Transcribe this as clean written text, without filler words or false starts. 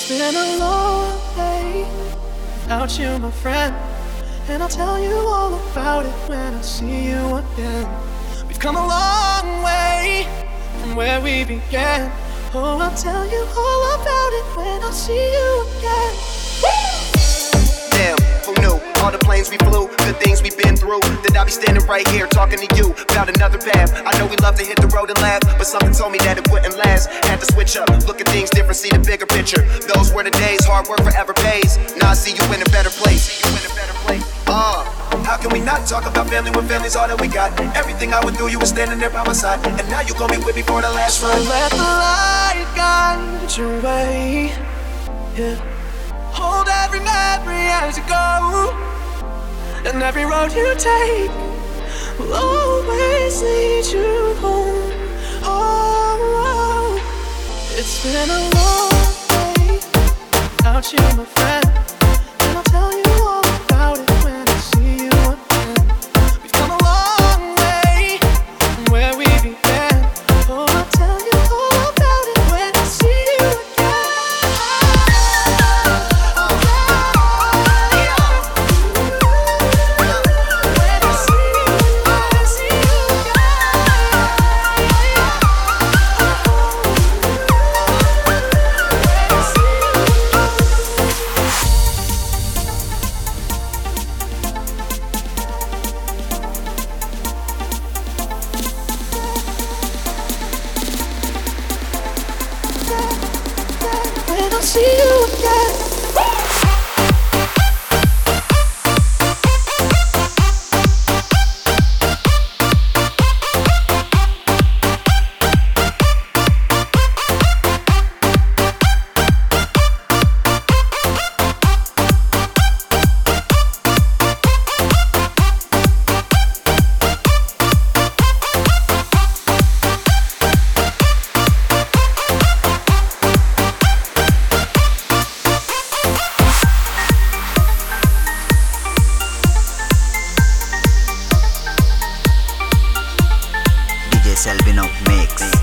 been a long day without you, my friend, and I'll tell you all about it when I see you again. We've come a long way from where we began. Oh, I'll tell you all about it when I see you again. Damn, who knew? All the planes we flew, good things we've been through. That I'll be standing right here talking to you about another path. I know we love to hit the road and laugh, but something told me that it wouldn't last. Had to switch up, look at things different, see the bigger picture. Those were the days, hard work forever pays. Now I see you in a better place. See you in a better place. How can we not talk about family when family's all that we got? Everything I would do, you were standing there by my side, and now you gon' be with me for the last ride. Let the light guide your way. Yeah. Hold every memory as you go, and every road you take will always lead you home. Oh, it's been a long day without you, my friend, and I'll tell you all about it when I see you again. We've come a long way from where we began. Oh, I'll tell you all about it when I see you again. When I see you again. DJ Selvino Mix.